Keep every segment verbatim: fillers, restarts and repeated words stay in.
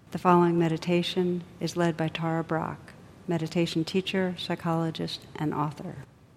The following meditation is led by Tara Brach, meditation teacher, psychologist, and author.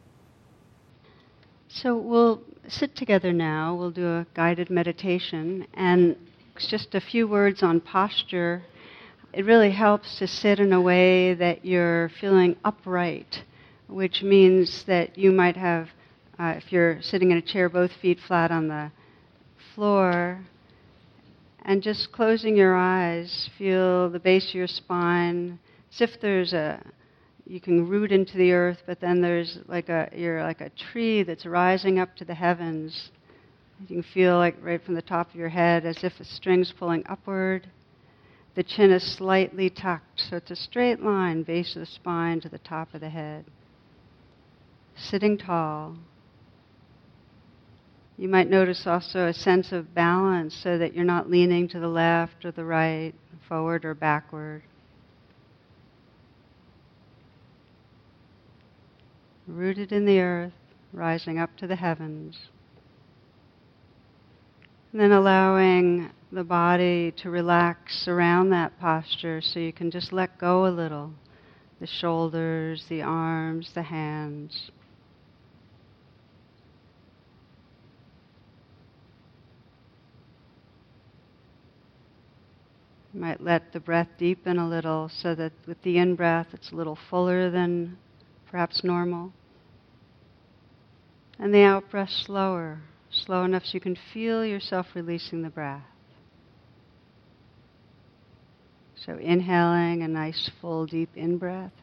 So we'll sit together now. We'll do a guided meditation, and it's just a few words on posture. It really helps to sit in a way that you're feeling upright, which means that you might have, uh, if you're sitting in a chair, both feet flat on the floor, and just closing your eyes, feel the base of your spine, as if there's a, you can root into the earth, but then there's like a, you're like a tree that's rising up to the heavens. You can feel like right from the top of your head as if a string's pulling upward. The chin is slightly tucked, so it's a straight line, base of the spine to the top of the head. Sitting tall. You might notice also a sense of balance so that you're not leaning to the left or the right, forward or backward. Rooted in the earth, rising up to the heavens. And then allowing the body to relax around that posture so you can just let go a little. The shoulders, the arms, the hands. You might let the breath deepen a little so that with the in-breath it's a little fuller than perhaps normal. And the out-breath slower, slow enough so you can feel yourself releasing the breath. So inhaling a nice full deep in-breath.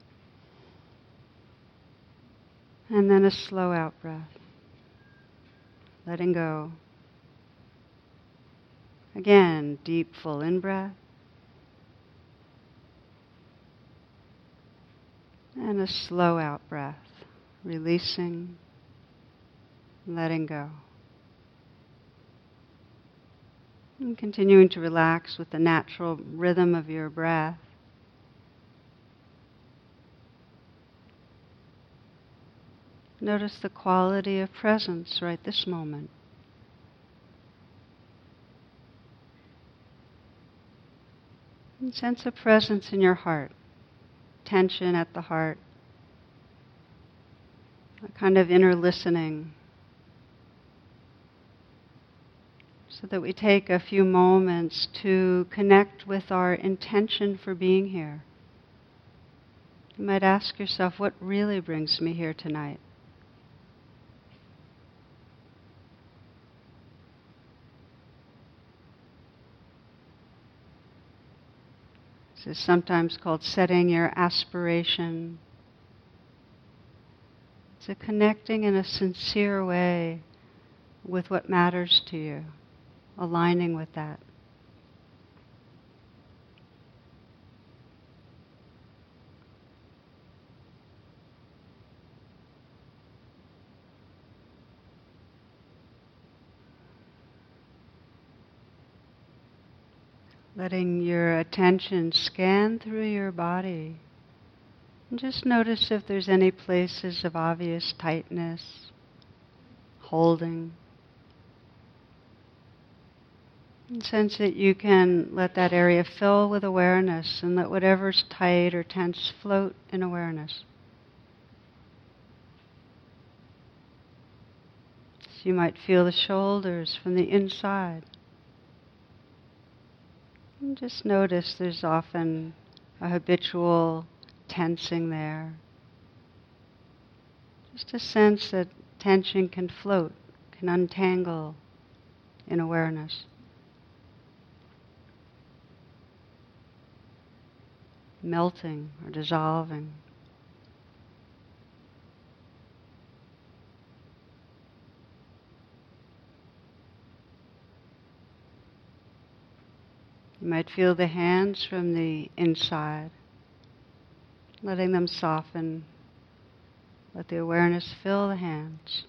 And then a slow out-breath. Letting go. Again, deep, full in-breath. And a slow out-breath, releasing, letting go. And continuing to relax with the natural rhythm of your breath. Notice the quality of presence right this moment. And sense of presence in your heart, tension at the heart, a kind of inner listening, so that we take a few moments to connect with our intention for being here. You might ask yourself, what really brings me here tonight? This is sometimes called setting your aspiration. It's a connecting in a sincere way with what matters to you, aligning with that. Letting your attention scan through your body. And just notice if there's any places of obvious tightness, holding. And sense that you can let that area fill with awareness and let whatever's tight or tense float in awareness. So you might feel the shoulders from the inside. And just notice there's often a habitual tensing there. Just a sense that tension can float, can untangle in awareness. Melting or dissolving. You might feel the hands from the inside, letting them soften. Let the awareness fill the hands.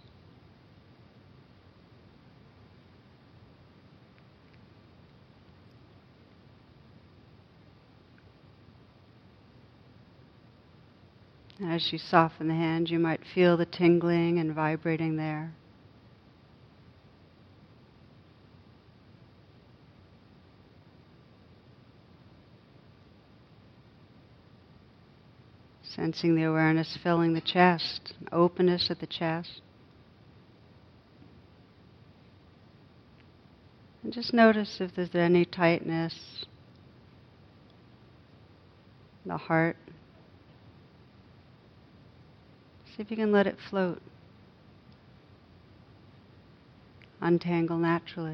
As you soften the hand, you might feel the tingling and vibrating there. Sensing the awareness filling the chest, openness at the chest. And just notice if there's any tightness, the heart. See if you can let it float. Untangle naturally.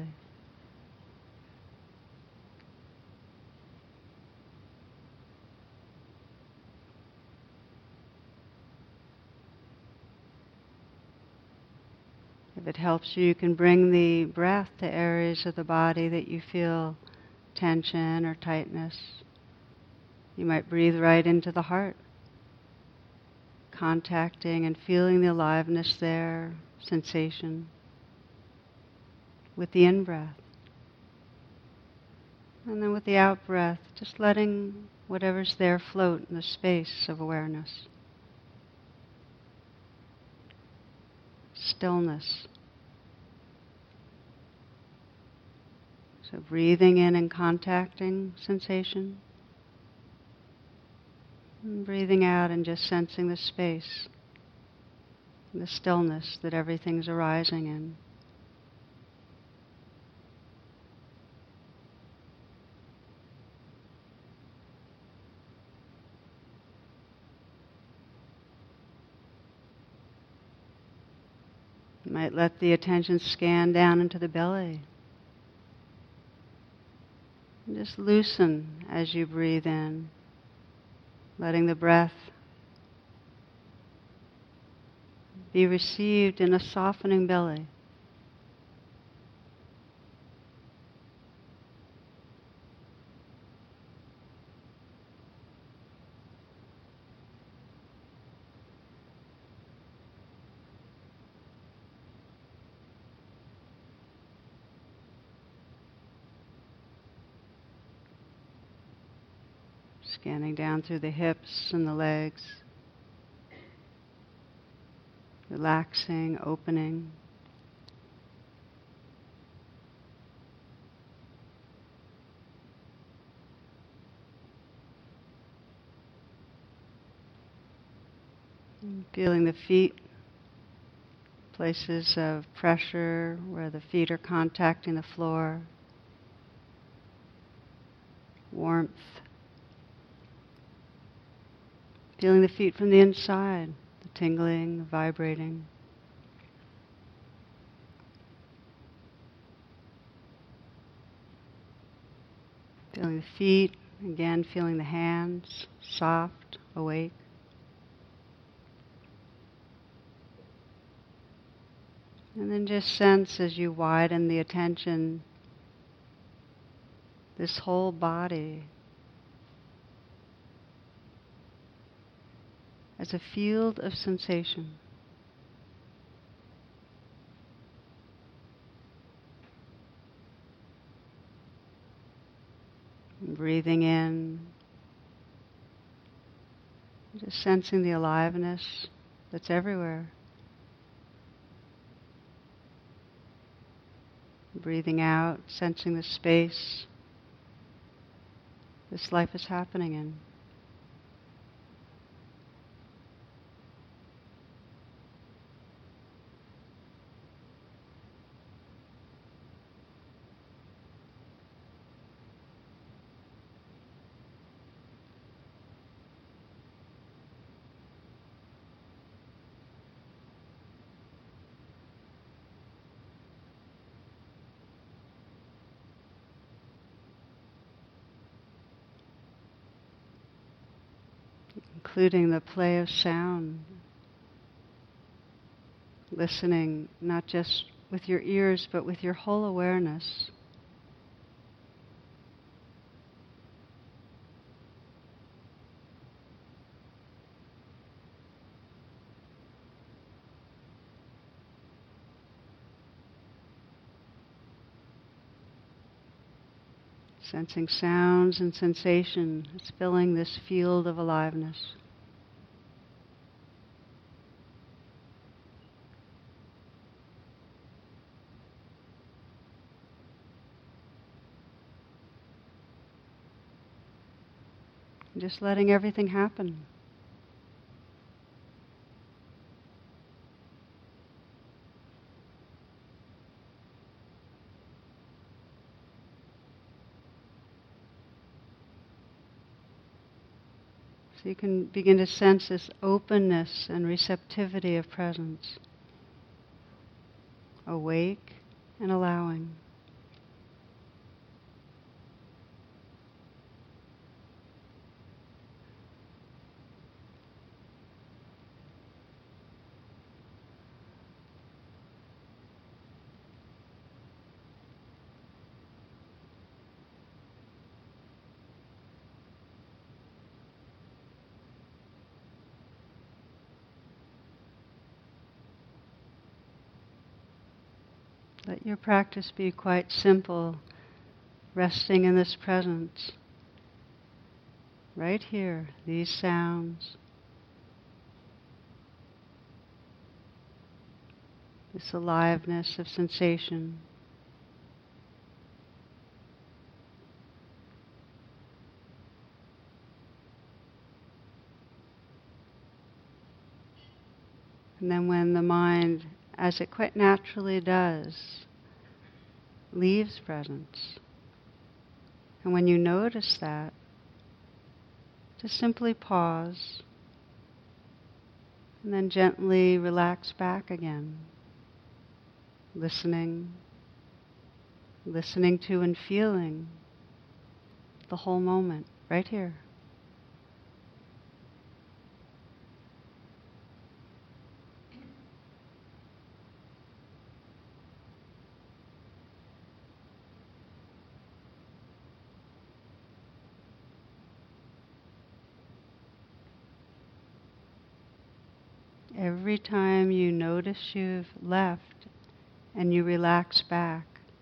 If it helps you, you can bring the breath to areas of the body that you feel tension or tightness. You might breathe right into the heart, contacting and feeling the aliveness there, sensation, with the in-breath. And then with the out-breath, just letting whatever's there float in the space of awareness. Stillness. So breathing in and contacting sensation. And breathing out and just sensing the space, the stillness that everything's arising in. You might let the attention scan down into the belly. And just loosen as you breathe in, letting the breath be received in a softening belly. Scanning down through the hips and the legs, relaxing, opening. And feeling the feet, places of pressure where the feet are contacting the floor, warmth. Feeling the feet from the inside, the tingling, the vibrating. Feeling the feet, again feeling the hands, soft, awake. And then just sense as you widen the attention, this whole body as a field of sensation. And breathing in, just sensing the aliveness that's everywhere. Breathing out, sensing the space this life is happening in. Including the play of sound, listening not just with your ears but with your whole awareness. Sensing sounds and sensation, it's filling this field of aliveness. Just letting everything happen. So you can begin to sense this openness and receptivity of presence, awake and allowing. Let your practice be quite simple, resting in this presence. Right here, these sounds, this aliveness of sensation. And then when the mind, as it quite naturally does, leaves presence, and when you notice that, just simply pause and then gently relax back again, listening, listening to and feeling the whole moment right here. Every time you notice you've left and you relax back,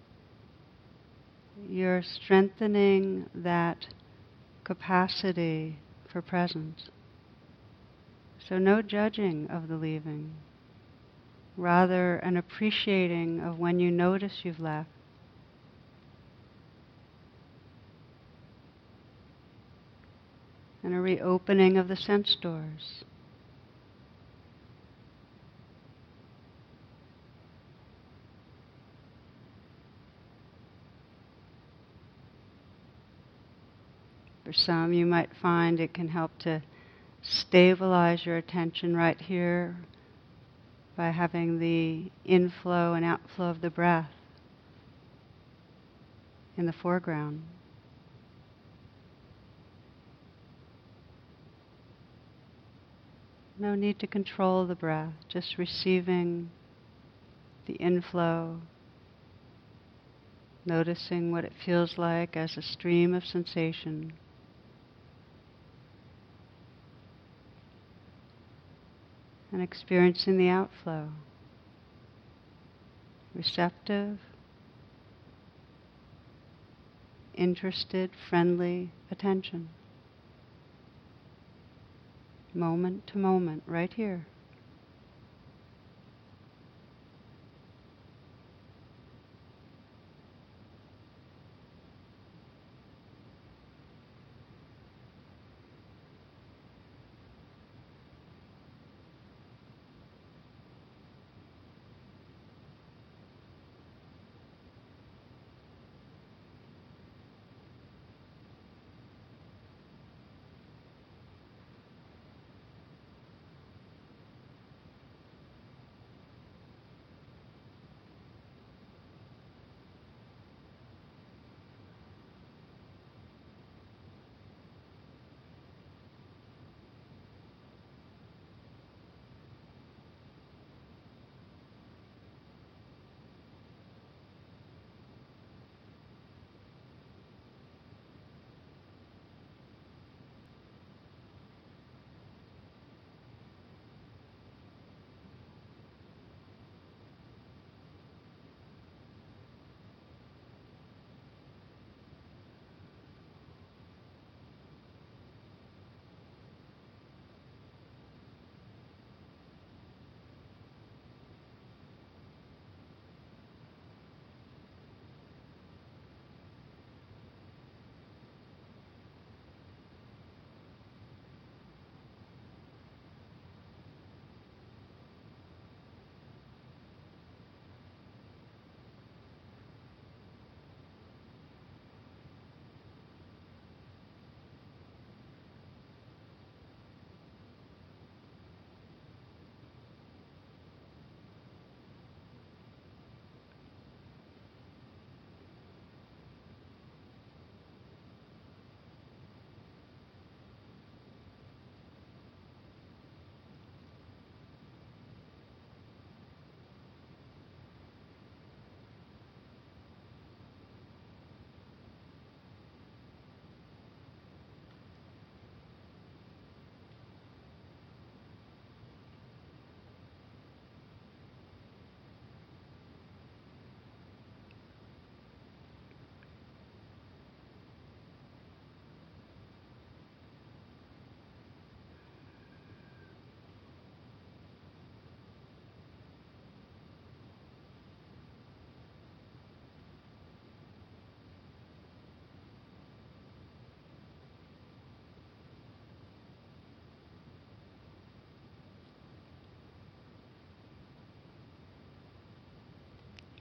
you're strengthening that capacity for presence. So no judging of the leaving, rather an appreciating of when you notice you've left. And a reopening of the sense doors. For some, you might find it can help to stabilize your attention right here by having the inflow and outflow of the breath in the foreground. No need to control the breath, just receiving the inflow, noticing what it feels like as a stream of sensation. And experiencing the outflow. Receptive, interested, friendly attention. Moment to moment, right here.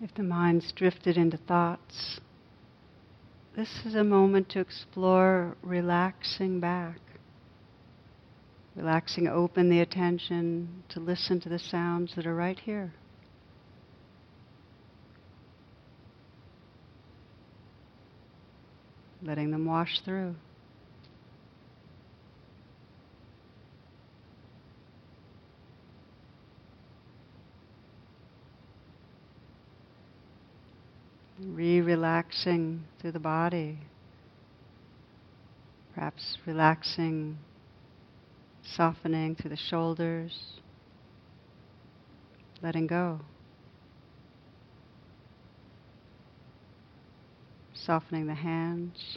If the mind's drifted into thoughts, this is a moment to explore relaxing back. Relaxing open the attention to listen to the sounds that are right here. Letting them wash through. Re-relaxing through the body. Perhaps relaxing, softening through the shoulders, letting go. Softening the hands.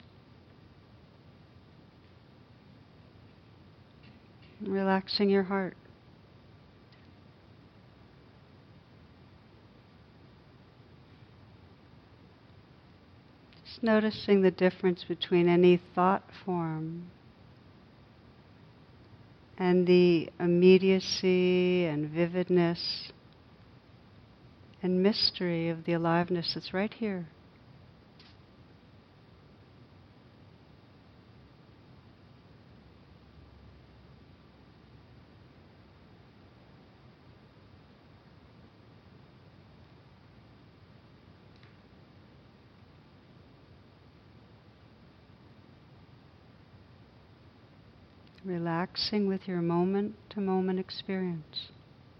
Relaxing your heart. Just noticing the difference between any thought form and the immediacy and vividness and mystery of the aliveness that's right here. Relaxing with your moment-to-moment experience.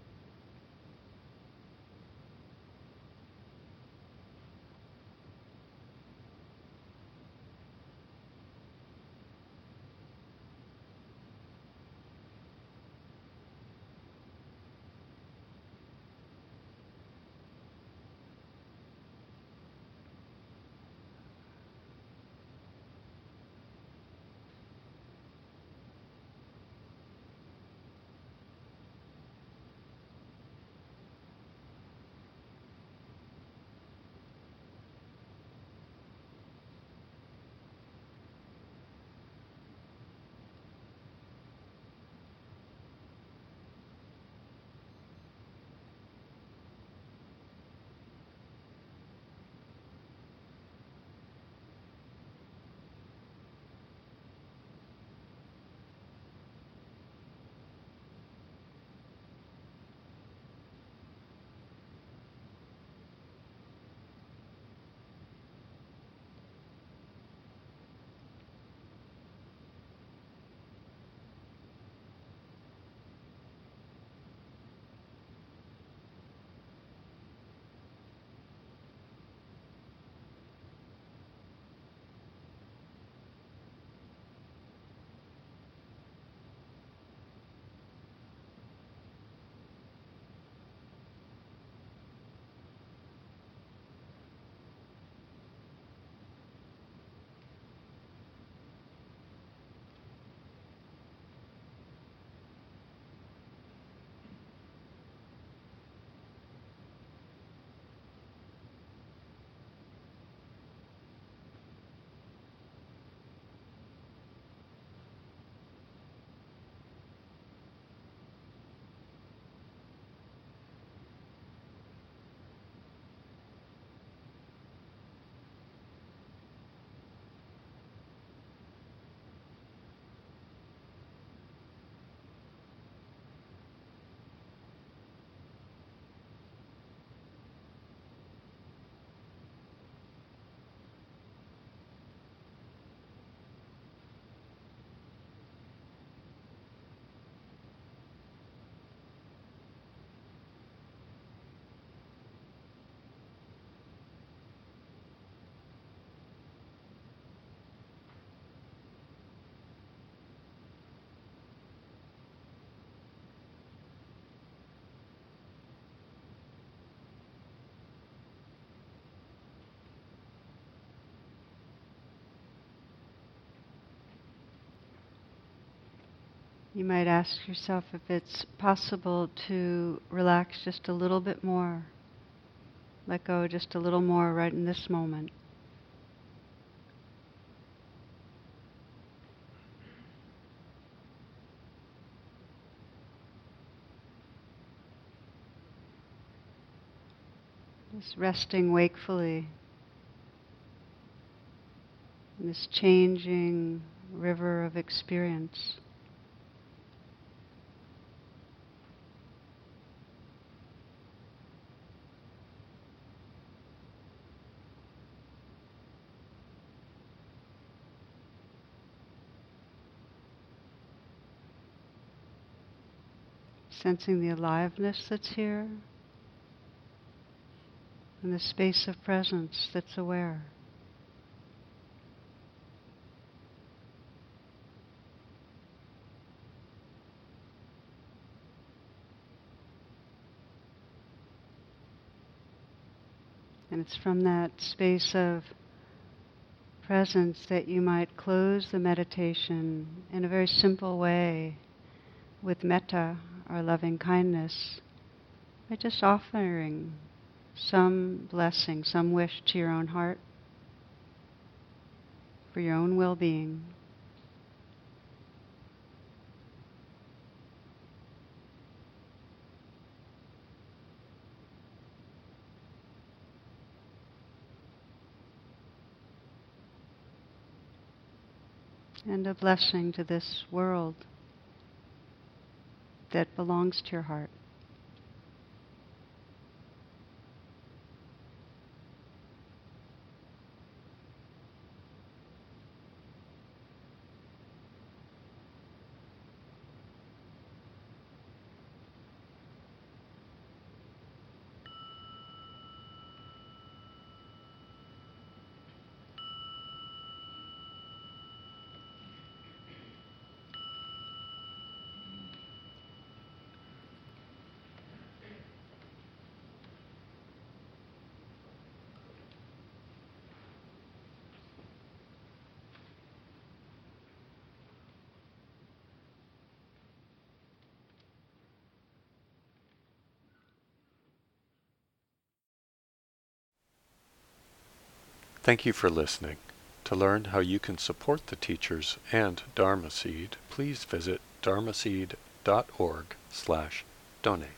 You might ask yourself if it's possible to relax just a little bit more. Let go just a little more right in this moment. Just resting wakefully in this changing river of experience. Sensing the aliveness that's here and the space of presence that's aware. And it's from that space of presence that you might close the meditation in a very simple way with metta, or loving kindness, by just offering some blessing, some wish to your own heart for your own well-being. And a blessing to this world that belongs to your heart. Thank you for listening. To learn how you can support the teachers and Dharma Seed, please visit dharmaseed dot org slash donate.